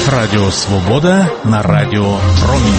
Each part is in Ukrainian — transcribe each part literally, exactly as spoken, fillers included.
Радіо Свобода на Радіо Промінь.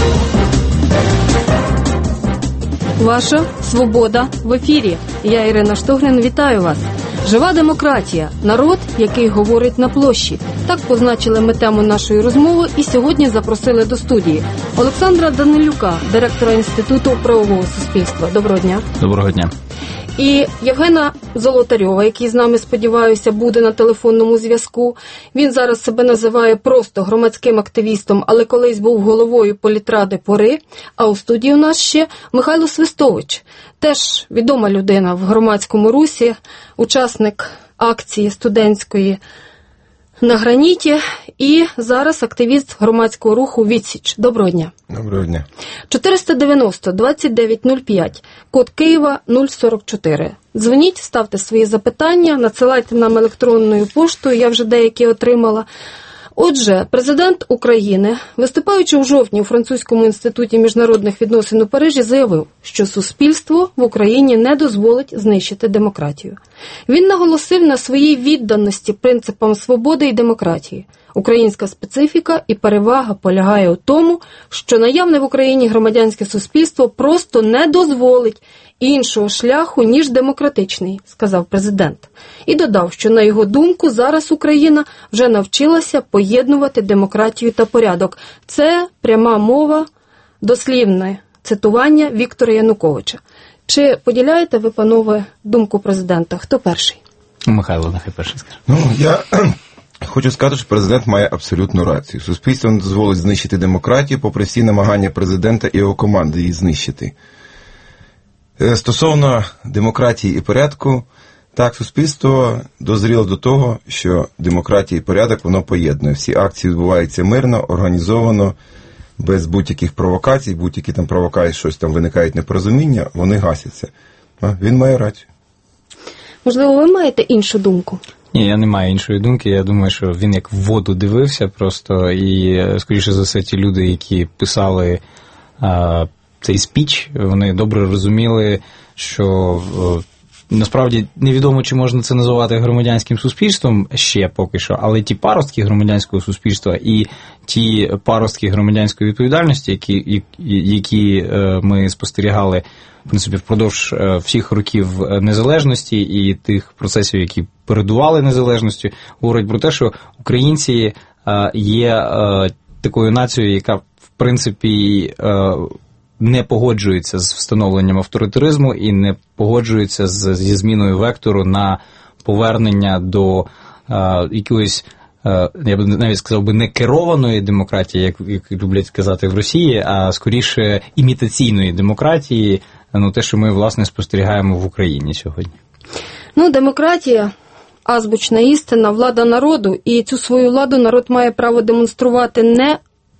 Ваша свобода в ефірі. Я, Ірина Штогрин, вітаю вас. Жива демократія. Народ, який говорить на площі. Так позначили ми тему нашої розмови і сьогодні запросили до студії Олександра Данилюка, директора Інституту правового суспільства. Доброго дня. Доброго дня. І Євгена Золотарьова, який з нами, сподіваюся, буде на телефонному зв'язку. Він зараз себе називає просто громадським активістом, але колись був головою політради «Пори». А у студії у нас ще Михайло Свистович, теж відома людина в громадському русі, учасник акції студентської на Граніті і зараз активіст громадського руху «Відсіч». Доброго дня. Доброго дня. чотириста дев'яносто двадцять дев'ять нуль п'ять, код Києва нуль сорок чотири. Дзвоніть, ставте свої запитання, надсилайте нам електронною поштою, я вже деякі отримала. Отже, президент України, виступаючи у жовтні у Французькому інституті міжнародних відносин у Парижі, заявив, що суспільство в Україні не дозволить знищити демократію. Він наголосив на своїй відданості принципам свободи і демократії. Українська специфіка і перевага полягає у тому, що наявне в Україні громадянське суспільство просто не дозволить іншого шляху, ніж демократичний, сказав президент. І додав, що, на його думку, зараз Україна вже навчилася поєднувати демократію та порядок. Це пряма мова, дослівне цитування Віктора Януковича. Чи поділяєте ви, панове, думку президента? Хто перший? Михайло, нехай перший скаже. Ну, я хочу сказати, що президент має абсолютну рацію. Суспільство не дозволить знищити демократію, попри всі намагання президента і його команди її знищити. Стосовно демократії і порядку, так, суспільство дозріло до того, що демократія і порядок, воно поєднує. Всі акції відбуваються мирно, організовано, без будь-яких провокацій, будь-які там провокації, щось там виникають непорозуміння, вони гасяться. Він має рацію. Можливо, ви маєте іншу думку? Ні, я не маю іншої думки. Я думаю, що він як в воду дивився просто, і, скоріше за все, ті люди, які писали а, цей спіч, вони добре розуміли, що насправді невідомо, чи можна це називати громадянським суспільством ще поки що, але ті паростки громадянського суспільства і ті паростки громадянської відповідальності, які, які ми спостерігали, в принципі, впродовж всіх років незалежності і тих процесів, які передували незалежності, говорять про те, що українці є такою нацією, яка, в принципі, не погоджується з встановленням авторитаризму і не погоджується з, зі зміною вектору на повернення до е, якоїсь, е, я б навіть сказав би, не керованої демократії, як, як люблять казати в Росії, а скоріше імітаційної демократії, ну те, що ми, власне, спостерігаємо в Україні сьогодні. Ну, демократія – азбучна істина, влада народу, і цю свою владу народ має право демонструвати не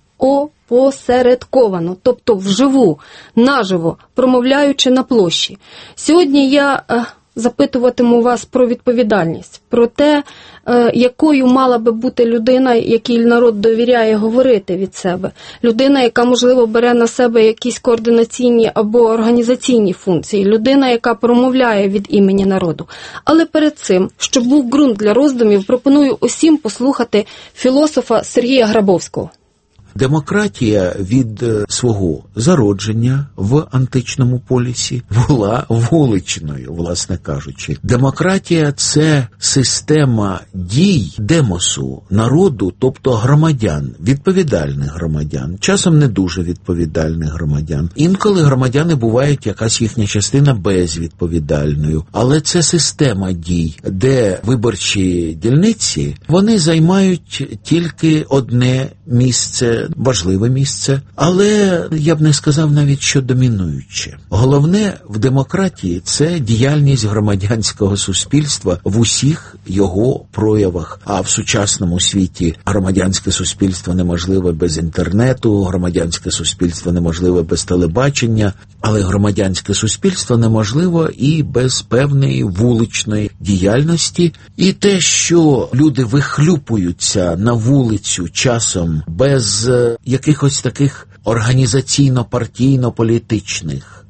опосередковано, тобто вживу, наживо, промовляючи на площі. Сьогодні я е, запитуватиму вас про відповідальність, про те, е, якою мала би бути людина, якій народ довіряє говорити від себе. Людина, яка, можливо, бере на себе якісь координаційні або організаційні функції. Людина, яка промовляє від імені народу. Але перед цим, щоб був ґрунт для роздумів, пропоную усім послухати філософа Сергія Грабовського. Демократія від свого зародження в античному полісі була вуличною, власне кажучи. Демократія – це система дій демосу, народу, тобто громадян, відповідальних громадян, часом не дуже відповідальних громадян. Інколи громадяни бувають якась їхня частина безвідповідальною, але це система дій, де виборчі дільниці, вони займають тільки одне місце, важливе місце, але я б не сказав навіть, що домінуюче. Головне в демократії – це діяльність громадянського суспільства в усіх його проявах. А в сучасному світі громадянське суспільство неможливе без інтернету, громадянське суспільство неможливе без телебачення, але громадянське суспільство неможливо і без певної вуличної діяльності. І те, що люди вихлюпуються на вулицю часом без якихось таких організаційно-партійно-політичних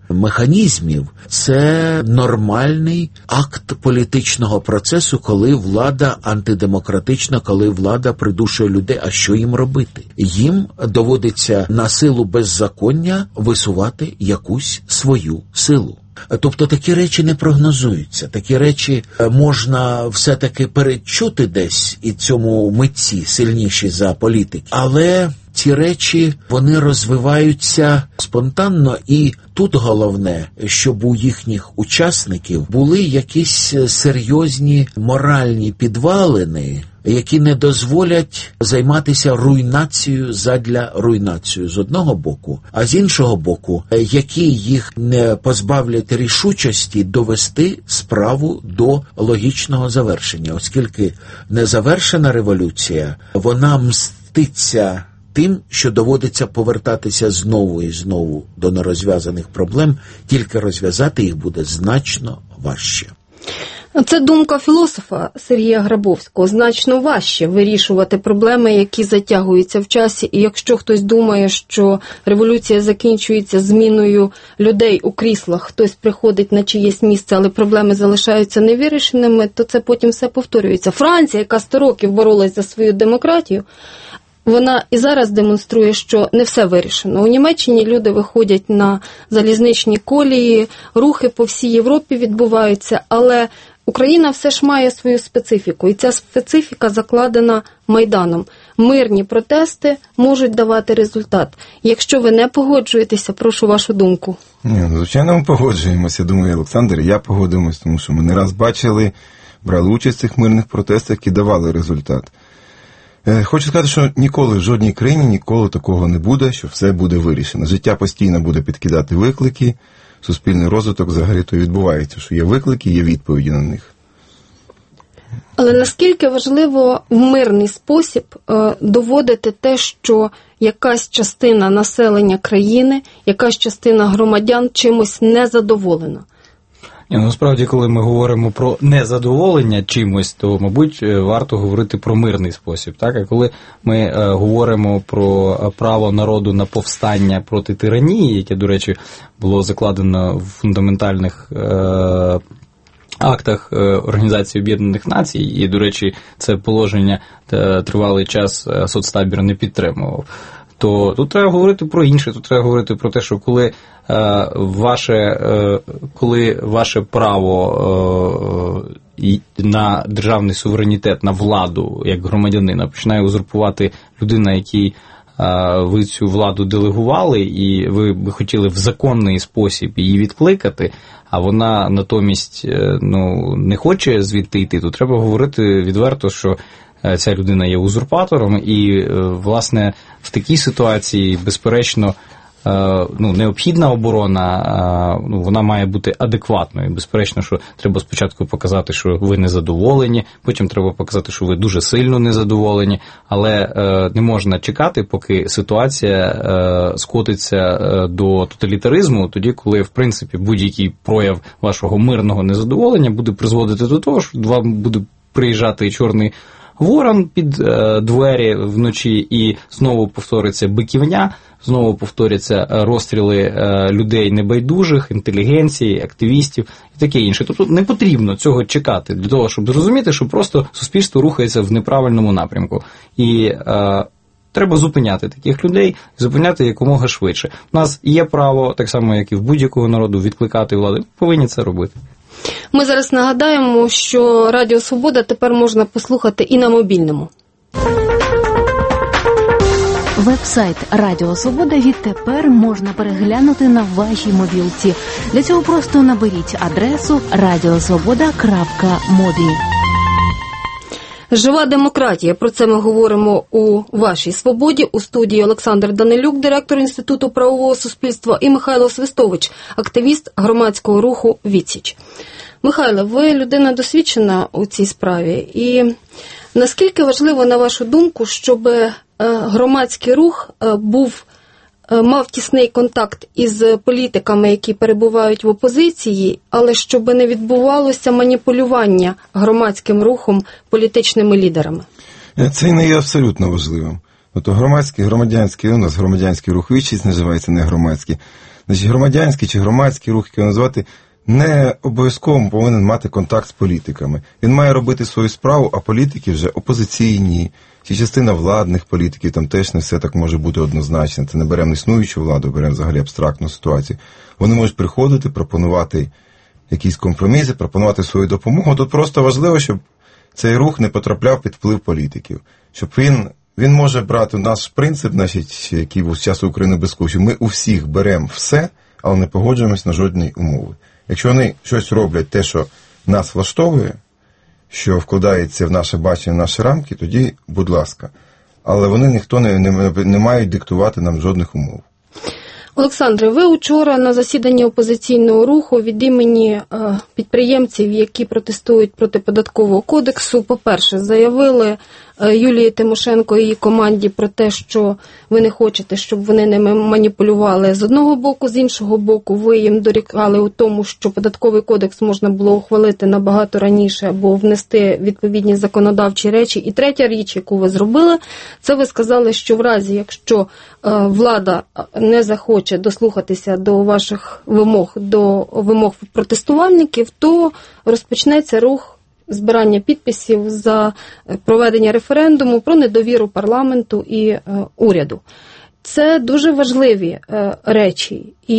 механізмів – це нормальний акт політичного процесу, коли влада антидемократична, коли влада придушує людей. А що їм робити? Їм доводиться на силу беззаконня висувати якусь свою силу. Тобто такі речі не прогнозуються, такі речі можна все-таки передчути десь, і цьому митці сильніші за політики. Але ці речі, вони розвиваються спонтанно, і тут головне, щоб у їхніх учасників були якісь серйозні моральні підвалини, які не дозволять займатися руйнацією задля руйнацію з одного боку, а з іншого боку, які їх не позбавлять рішучості довести справу до логічного завершення, оскільки незавершена революція, вона мститься тим, що доводиться повертатися знову і знову до нерозв'язаних проблем, тільки розв'язати їх буде значно важче. Це думка філософа Сергія Грабовського. Значно важче вирішувати проблеми, які затягуються в часі. І якщо хтось думає, що революція закінчується зміною людей у кріслах, хтось приходить на чиєсь місце, але проблеми залишаються невирішеними, то це потім все повторюється. Франція, яка сто років боролась за свою демократію, вона і зараз демонструє, що не все вирішено. У Німеччині люди виходять на залізничні колії, рухи по всій Європі відбуваються, але Україна все ж має свою специфіку, і ця специфіка закладена Майданом. Мирні протести можуть давати результат. Якщо ви не погоджуєтеся, прошу вашу думку. Ні, ну, звичайно, ми погоджуємося. Думаю, Олександр, я погодимось, тому що ми не раз бачили, брали участь в цих мирних протестах, які давали результат. Хочу сказати, що ніколи в жодній країні ніколи такого не буде, що все буде вирішено. Життя постійно буде підкидати виклики, суспільний розвиток взагалі-то відбувається, що є виклики, є відповіді на них. Але наскільки важливо в мирний спосіб е, доводити те, що якась частина населення країни, якась частина громадян чимось незадоволена? Ні, насправді, коли ми говоримо про незадоволення чимось, то, мабуть, варто говорити про мирний спосіб. Так? А коли ми е, говоримо про право народу на повстання проти тиранії, яке, до речі, було закладено в фундаментальних е, актах Організації Об'єднаних Націй, і, до речі, це положення тривалий час соцтабір не підтримував, то тут треба говорити про інше, тут треба говорити про те, що коли е, ваше, е, коли ваше право е, на державний суверенітет, на владу як громадянина починає узурпувати людина, якій е, ви цю владу делегували, і ви би хотіли в законний спосіб її відкликати, а вона натомість е, ну, не хоче звідти йти, то треба говорити відверто, що ця людина є узурпатором, і, власне, в такій ситуації, безперечно, ну, необхідна оборона, ну, вона має бути адекватною. Безперечно, що треба спочатку показати, що ви незадоволені, потім треба показати, що ви дуже сильно незадоволені, але не можна чекати, поки ситуація скотиться до тоталітаризму, тоді, коли, в принципі, будь-який прояв вашого мирного незадоволення буде призводити до того, що вам буде приїжджати чорний ворон під е, двері вночі, і знову повториться биківня, знову повторяться розстріли е, людей небайдужих, інтелігенції, активістів і таке інше. Тобто не потрібно цього чекати для того, щоб зрозуміти, що просто суспільство рухається в неправильному напрямку. І е, треба зупиняти таких людей, зупиняти якомога швидше. У нас є право, так само, як і в будь-якого народу, відкликати влади. Ми повинні це робити. Ми зараз нагадаємо, що Радіо Свобода тепер можна послухати і на мобільному. Веб-сайт Радіо Свобода відтепер можна переглянути на вашій мобілці. Для цього просто наберіть адресу радіосвобода крапка мобі. Жива демократія. Про це ми говоримо у вашій свободі. У студії Олександр Данилюк, директор Інституту правового суспільства, і Михайло Свистович, активіст громадського руху «Відсіч». Михайло, ви людина досвідчена у цій справі. І наскільки важливо, на вашу думку, щоб громадський рух був, мав тісний контакт із політиками, які перебувають в опозиції, але щоб не відбувалося маніпулювання громадським рухом політичними лідерами? Це не є абсолютно важливим. Тобто громадський, громадянський, у нас громадянський рух «Відсіч» називається, не громадський. Значить, громадянський чи громадський рух, який його назвати, не обов'язково повинен мати контакт з політиками. Він має робити свою справу, а політики вже опозиційні, чи частина владних політиків, там теж не все так може бути однозначно. Це не беремо існуючу владу, беремо взагалі абстрактну ситуацію. Вони можуть приходити, пропонувати якісь компроміси, пропонувати свою допомогу. Тут просто важливо, щоб цей рух не потрапляв під вплив політиків. Щоб він, він може брати наш принцип, значить, який був з часу України без кучі. Ми у всіх беремо все, але не погоджуємось на жодні умови. Якщо вони щось роблять те, що нас влаштовує, що вкладається в наше бачення, в наші рамки, тоді, будь ласка. Але вони ніхто не, не, не мають диктувати нам жодних умов. Олександре, ви учора на засіданні опозиційного руху від імені е, підприємців, які протестують проти податкового кодексу, по-перше, заявили е, Юлії Тимошенко і її команді про те, що ви не хочете, щоб вони ними маніпулювали з одного боку, з іншого боку, ви їм дорікали у тому, що податковий кодекс можна було ухвалити набагато раніше або внести відповідні законодавчі речі. І третя річ, яку ви зробили, це ви сказали, що в разі, якщо е, влада не захоче дослухатися до ваших вимог, до вимог протестувальників, то розпочнеться рух збирання підписів за проведення референдуму про недовіру парламенту і е, уряду. Це дуже важливі е, речі. І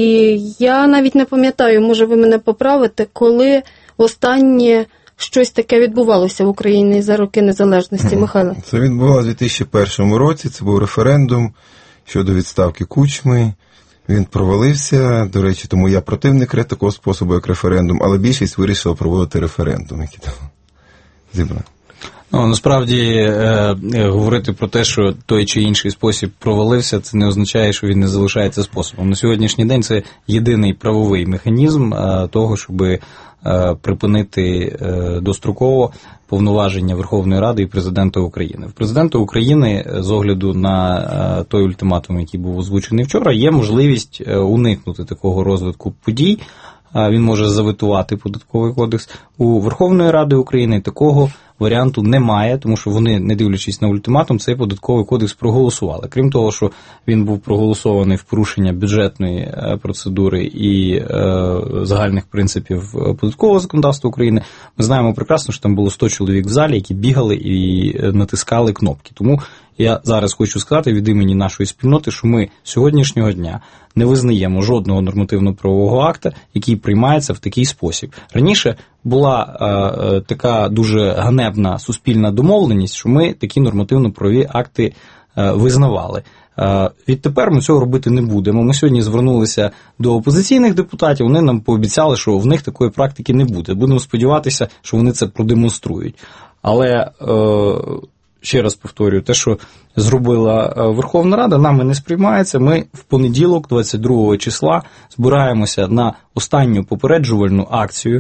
я навіть не пам'ятаю, може ви мене поправите, коли останнє щось таке відбувалося в Україні за роки незалежності. Михайло? Це відбувалося у дві тисячі першому році, це був референдум щодо відставки Кучми. Він провалився, до речі, тому я противник такого способу, як референдум, але більшість вирішила проводити референдум, який там зібрав. Ну, насправді, е, е, говорити про те, що той чи інший спосіб провалився, це не означає, що він не залишається способом. На сьогоднішній день це єдиний правовий механізм е, того, щоб е, припинити е, достроково повноваження Верховної Ради і Президента України. В Президента України, з огляду на е, той ультиматум, який був озвучений вчора, є можливість е, уникнути такого розвитку подій. Е, він може заветувати податковий кодекс. У Верховної Ради України такого варіанту немає, тому що вони, не дивлячись на ультиматум, цей податковий кодекс проголосували. Крім того, що він був проголосований в порушення бюджетної процедури і е, загальних принципів податкового законодавства України, ми знаємо прекрасно, що там було сто чоловік в залі, які бігали і натискали кнопки. Тому я зараз хочу сказати від імені нашої спільноти, що ми сьогоднішнього дня не визнаємо жодного нормативно-правового акта, який приймається в такий спосіб. Раніше була е, така дуже ганебна суспільна домовленість, що ми такі нормативно-правові акти е, визнавали. Е, відтепер ми цього робити не будемо. Ми сьогодні звернулися до опозиційних депутатів, вони нам пообіцяли, що в них такої практики не буде. Будемо сподіватися, що вони це продемонструють. Але е, ще раз повторюю, те, що зробила Верховна Рада, нами не сприймається. Ми в понеділок, двадцять другого числа, збираємося на останню попереджувальну акцію,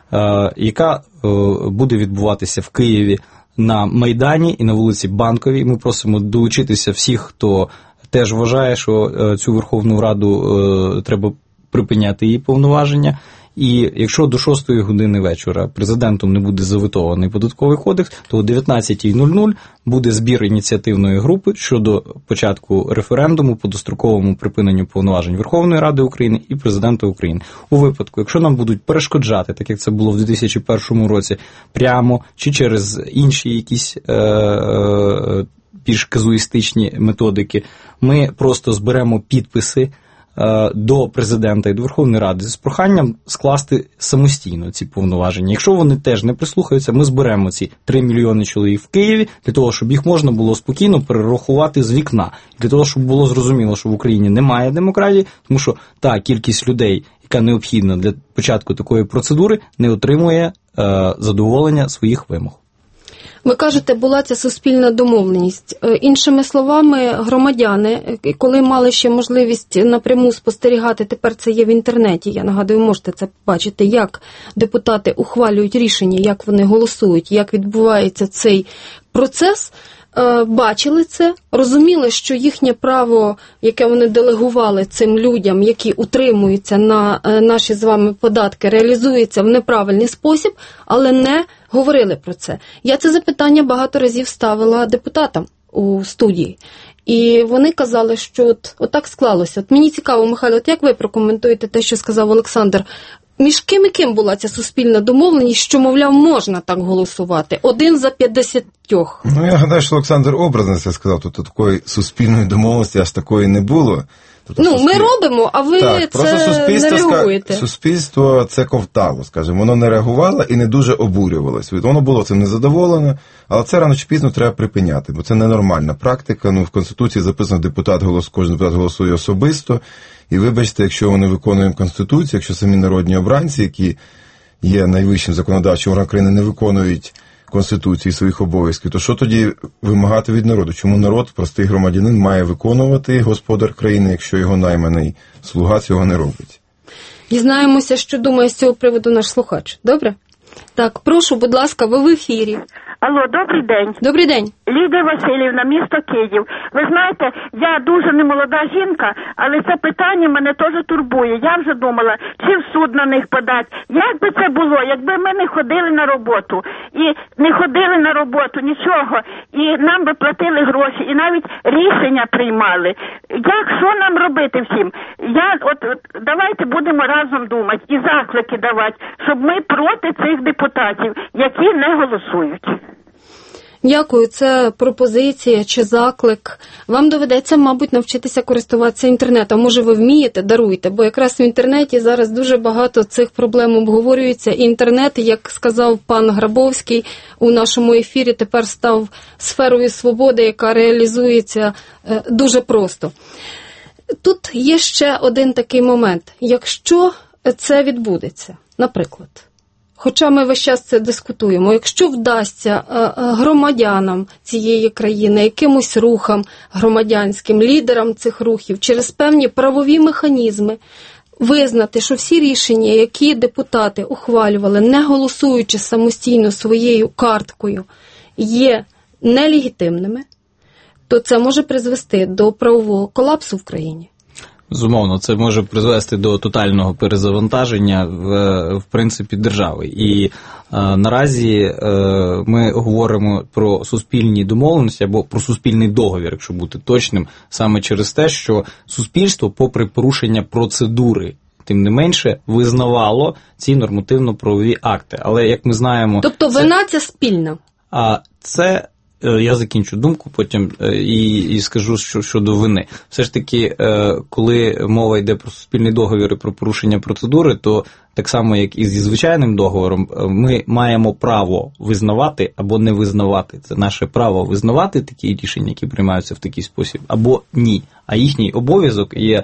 яка буде відбуватися в Києві на Майдані і на вулиці Банковій. Ми просимо долучитися всіх, хто теж вважає, що цю Верховну Раду треба припиняти її повноваження. І якщо до шостої години вечора президентом не буде заветований податковий кодекс, то о дев'ятнадцятій нуль нуль буде збір ініціативної групи щодо початку референдуму по достроковому припиненню повноважень Верховної Ради України і Президента України. У випадку, якщо нам будуть перешкоджати, так як це було в дві тисячі першому році, прямо чи через інші якісь е- е- більш казуїстичні методики, ми просто зберемо підписи до президента і до Верховної Ради з проханням скласти самостійно ці повноваження. Якщо вони теж не прислухаються, ми зберемо ці три мільйони чоловік в Києві для того, щоб їх можна було спокійно перерахувати з вікна. Для того, щоб було зрозуміло, що в Україні немає демократії, тому що та кількість людей, яка необхідна для початку такої процедури, не отримує е, задоволення своїх вимог. Ви кажете, була ця суспільна домовленість. Іншими словами, громадяни, коли мали ще можливість напряму спостерігати, тепер це є в інтернеті, я нагадую, можете це побачити, як депутати ухвалюють рішення, як вони голосують, як відбувається цей процес, бачили це, розуміли, що їхнє право, яке вони делегували цим людям, які утримуються на наші з вами податки, реалізується в неправильний спосіб, але не говорили про це. Я це запитання багато разів ставила депутатам у студії. І вони казали, що от, от так склалося. От мені цікаво, Михайло, от як ви прокоментуєте те, що сказав Олександр? Між ким і ким була ця суспільна домовленість, що, мовляв, можна так голосувати? Один за п'ятдесятьох. Ну, я гадаю, що Олександр образно це сказав. Тобто такої суспільної домовленості аж такої не було. Тобто, ну, суспіль... ми робимо, а ви так, це не реагуєте. Суспільство це ковтало, скажімо. Воно не реагувало і не дуже обурювалось. Воно було цим незадоволено, але це рано чи пізно треба припиняти, бо це ненормальна практика. Ну, в Конституції записано, депутат голос, кожен депутат голосує особисто. І вибачте, якщо ми не виконуємо Конституцію, якщо самі народні обранці, які є найвищим законодавчим органом країни, не виконують Конституції своїх обов'язків, то що тоді вимагати від народу? Чому народ, простий громадянин, має виконувати господар країни, якщо його найманий слуга цього не робить? Дізнаємося, що думає з цього приводу наш слухач. Добре? Так, прошу, будь ласка, ви в ефірі. Алло, добрий день. Добрий день. Лідія Васильівна, місто Київ. Ви знаєте, я дуже немолода жінка, але це питання мене теж турбує. Я вже думала, чи в суд на них подати. Як би це було, якби ми не ходили на роботу, і не ходили на роботу, нічого, і нам би платили гроші, і навіть рішення приймали. Як, що нам робити всім? Я, от, от давайте будемо разом думати і заклики давати, щоб ми проти цих депутатів, які не голосують. Дякую, це пропозиція чи заклик. Вам доведеться, мабуть, навчитися користуватися інтернетом. Може, ви вмієте, даруйте, бо якраз в інтернеті зараз дуже багато цих проблем обговорюється. І інтернет, як сказав пан Грабовський у нашому ефірі, тепер став сферою свободи, яка реалізується дуже просто. Тут є ще один такий момент. Якщо це відбудеться, наприклад, хоча ми весь час це дискутуємо, якщо вдасться громадянам цієї країни, якимось рухам громадянським, лідерам цих рухів, через певні правові механізми визнати, що всі рішення, які депутати ухвалювали, не голосуючи самостійно своєю карткою, є нелегітимними, то це може призвести до правового колапсу в країні. Безумовно, це може призвести до тотального перезавантаження в, в принципі, держави. І е, наразі е, ми говоримо про суспільні домовленості або про суспільний договір, якщо бути точним, саме через те, що суспільство, попри порушення процедури, тим не менше, визнавало ці нормативно-правові акти. Але, як ми знаємо... Тобто це... вина ця спільна? А це... Я закінчу думку потім і, і скажу, що щодо вини. Все ж таки, коли мова йде про суспільний договір і про порушення процедури, то так само, як і зі звичайним договором, ми маємо право визнавати або не визнавати. Це наше право визнавати такі рішення, які приймаються в такий спосіб, або ні. А їхній обов'язок є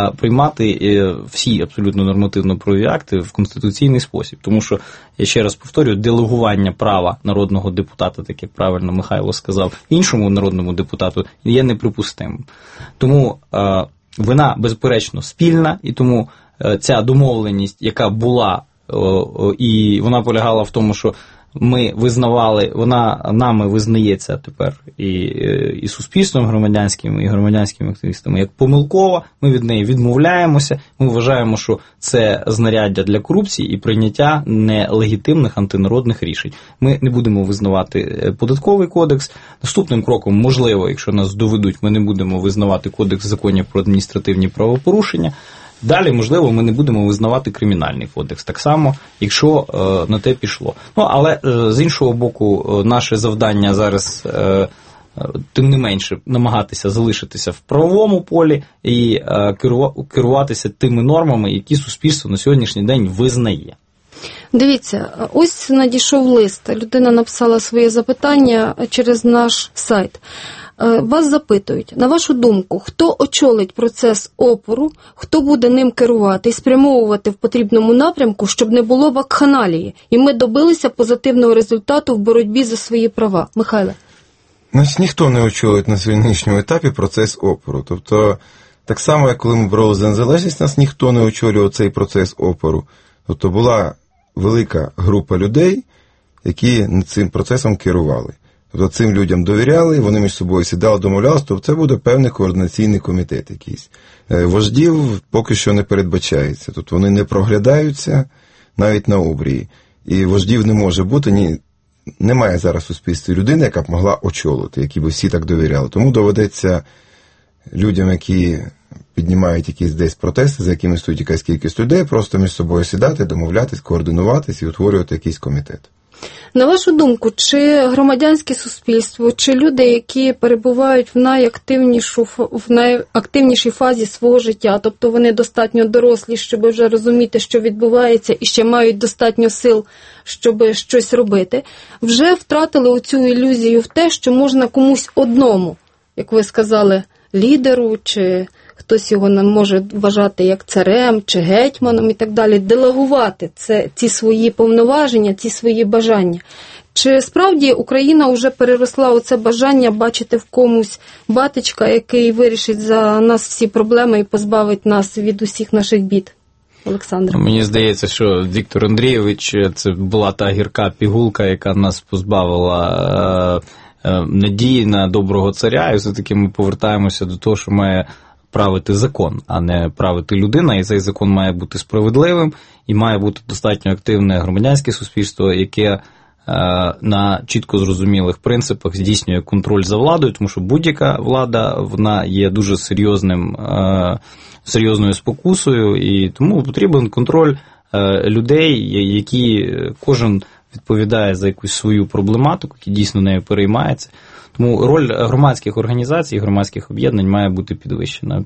приймати всі абсолютно нормативно-правові акти в конституційний спосіб. Тому що, я ще раз повторюю, делегування права народного депутата, так як правильно Михайло сказав, іншому народному депутату є неприпустимим. Тому е, вина, безперечно, спільна, і тому е, ця домовленість, яка була, е, е, і вона полягала в тому, що ми визнавали, вона нами визнається тепер і, і суспільством громадянським, і громадянськими активістами як помилкова, ми від неї відмовляємося, ми вважаємо, що це знаряддя для корупції і прийняття нелегітимних антинародних рішень. Ми не будемо визнавати податковий кодекс. Наступним кроком, можливо, якщо нас доведуть, ми не будемо визнавати кодекс законів про адміністративні правопорушення. Далі, можливо, ми не будемо визнавати кримінальний кодекс так само, якщо е, на те пішло. Ну, але е, з іншого боку, е, наше завдання зараз, е, е, тим не менше, намагатися залишитися в правовому полі і е, керуватися тими нормами, які суспільство на сьогоднішній день визнає. Дивіться, ось надійшов лист. Людина написала своє запитання через наш сайт. Вас запитують, на вашу думку, хто очолить процес опору, хто буде ним керувати і спрямовувати в потрібному напрямку, щоб не було вакханалії, і ми добилися позитивного результату в боротьбі за свої права? Михайле. Нас ніхто не очолить на сьогоднішньому етапі процес опору. Тобто, так само, як коли ми боролися за незалежність, нас ніхто не очолював цей процес опору. Тобто була велика група людей, які цим процесом керували. Тобто цим людям довіряли, вони між собою сідали, домовлялися, тобто це буде певний координаційний комітет якийсь. Вождів поки що не передбачається, тобто вони не проглядаються навіть на обрії. І вождів не може бути, ні, немає зараз у суспільстві людини, яка б могла очолити, які б всі так довіряли. Тому доведеться людям, які піднімають якісь десь протести, за якими стоїть якась кількість людей, просто між собою сідати, домовлятись, координуватись і утворювати якийсь комітет. На вашу думку, чи громадянське суспільство, чи люди, які перебувають в найактивнішу, в найактивнішій фазі свого життя, тобто вони достатньо дорослі, щоб вже розуміти, що відбувається, і ще мають достатньо сил, щоб щось робити, вже втратили оцю ілюзію в те, що можна комусь одному, як ви сказали, лідеру, чи хтось його нам може вважати як царем, чи гетьманом і так далі, делегувати це, ці свої повноваження, ці свої бажання. Чи справді Україна вже переросла у це бажання бачити в комусь батечка, який вирішить за нас всі проблеми і позбавить нас від усіх наших бід? Олександр. Мені здається, що Віктор Андрійович – це була та гірка пігулка, яка нас позбавила надії на доброго царя, і все-таки ми повертаємося до того, що має правити закон, а не правити людина, і цей закон має бути справедливим, і має бути достатньо активне громадянське суспільство, яке е, на чітко зрозумілих принципах здійснює контроль за владою, тому що будь-яка влада, вона є дуже серйозним, е, серйозною спокусою, і тому потрібен контроль е, людей, які кожен відповідає за якусь свою проблематику, які дійсно нею переймається. Тому роль громадських організацій, громадських об'єднань має бути підвищена.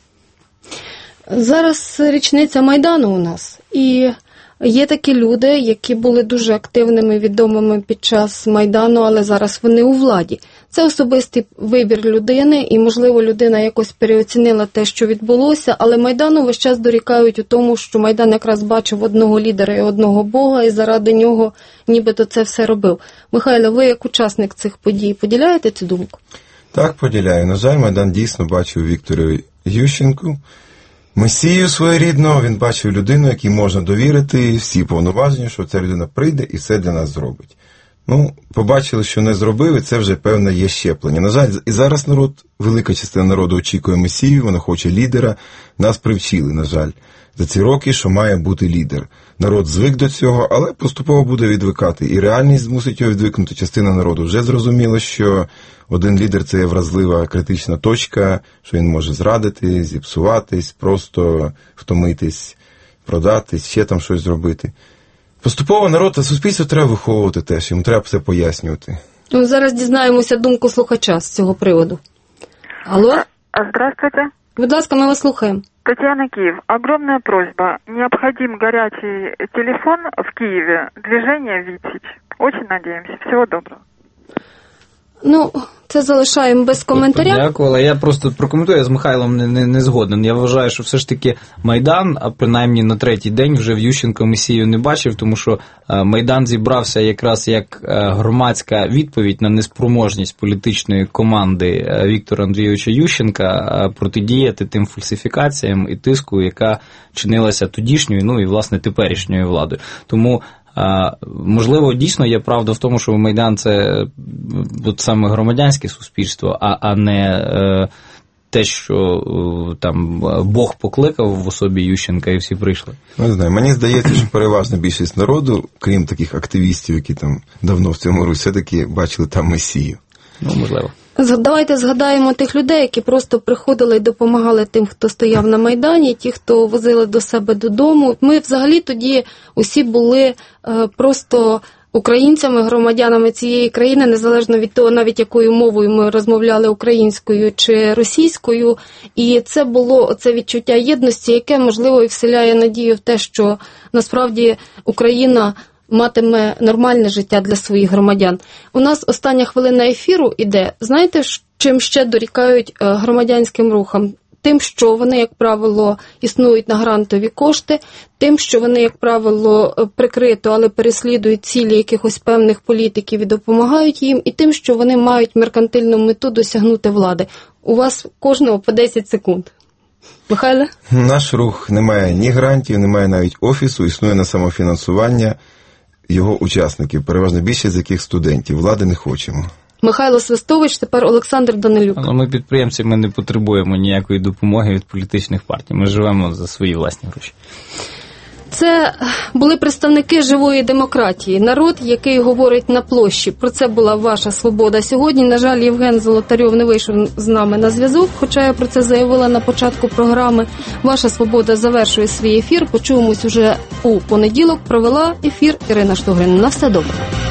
Зараз річниця Майдану у нас. І є такі люди, які були дуже активними, відомими під час Майдану, але зараз вони у владі. Це особистий вибір людини, і, можливо, людина якось переоцінила те, що відбулося, але Майдану весь час дорікають у тому, що Майдан якраз бачив одного лідера і одного Бога, і заради нього нібито це все робив. Михайло, ви як учасник цих подій поділяєте цю думку? Так, поділяю. На жаль, Майдан дійсно бачив Віктора Ющенку месію своєрідного, він бачив людину, якій можна довірити всі повноваження, що ця людина прийде і все для нас зробить. Ну, побачили, що не зробив, і це вже певне є щеплення. На жаль, і зараз народ, велика частина народу очікує месію, вона хоче лідера. Нас привчили, на жаль, за ці роки, що має бути лідер. Народ звик до цього, але поступово буде відвикати. І реальність змусить його відвикнути. Частина народу вже зрозуміла, що один лідер – це є вразлива критична точка, що він може зрадити, зіпсуватись, просто втомитись, продатись, ще там щось зробити. Поступово народ та суспільство треба виховувати теж, йому треба все пояснювати. Ми зараз дізнаємося думку слухача з цього приводу. Алло? Здравствуйте. Будь ласка, ми вас слухаємо. Татьяна, Киев. Огромная просьба. Необходим горячий телефон в Киеве. Движение «Витязь». Очень надеемся. Всего доброго. Ну, це залишаємо без коментаря. Дякую, але я просто прокоментую, я з Михайлом не, не, не згоден. Я вважаю, що все ж таки Майдан, а принаймні на третій день вже в Ющенко месію не бачив, тому що Майдан зібрався якраз як громадська відповідь на неспроможність політичної команди Віктора Андрійовича Ющенка протидіяти тим фальсифікаціям і тиску, яка чинилася тодішньою, ну і, власне, теперішньою владою. Тому можливо, дійсно є правда в тому, що Майдан – це от саме громадянське суспільство, а, а не е, те, що е, там Бог покликав в особі Ющенка і всі прийшли. Не знаю, мені здається, що переважна більшість народу, крім таких активістів, які там давно в цьому русі, все-таки бачили там месію. Ну, можливо. Давайте згадаємо тих людей, які просто приходили і допомагали тим, хто стояв на Майдані, ті, хто возили до себе додому. Ми взагалі тоді усі були е, просто українцями, громадянами цієї країни, незалежно від того, навіть якою мовою ми розмовляли, українською чи російською. І це було це відчуття єдності, яке, можливо, і вселяє надію в те, що насправді Україна матиме нормальне життя для своїх громадян. У нас остання хвилина ефіру іде. Знаєте, чим ще дорікають громадянським рухам? Тим, що вони, як правило, існують на грантові кошти, тим, що вони, як правило, прикрито, але переслідують цілі якихось певних політиків і допомагають їм, і тим, що вони мають меркантильну мету досягнути влади. У вас кожного по десять секунд. Михайле? Наш рух не має ні грантів, не має навіть офісу, існує на самофінансування його учасників, переважно більшість з яких студентів. Влади не хочемо. Михайло Свистович, тепер Олександр Данилюк. Але ми підприємці, ми не потребуємо ніякої допомоги від політичних партій. Ми живемо за свої власні гроші. Це були представники живої демократії, народ, який говорить на площі. Про це була ваша свобода. Сьогодні, на жаль, Євген Золотарьов не вийшов з нами на зв'язок, хоча я про це заявила на початку програми. Ваша свобода завершує свій ефір. Почуємось уже у понеділок. Провела ефір Ірина Штогрин. На все добре.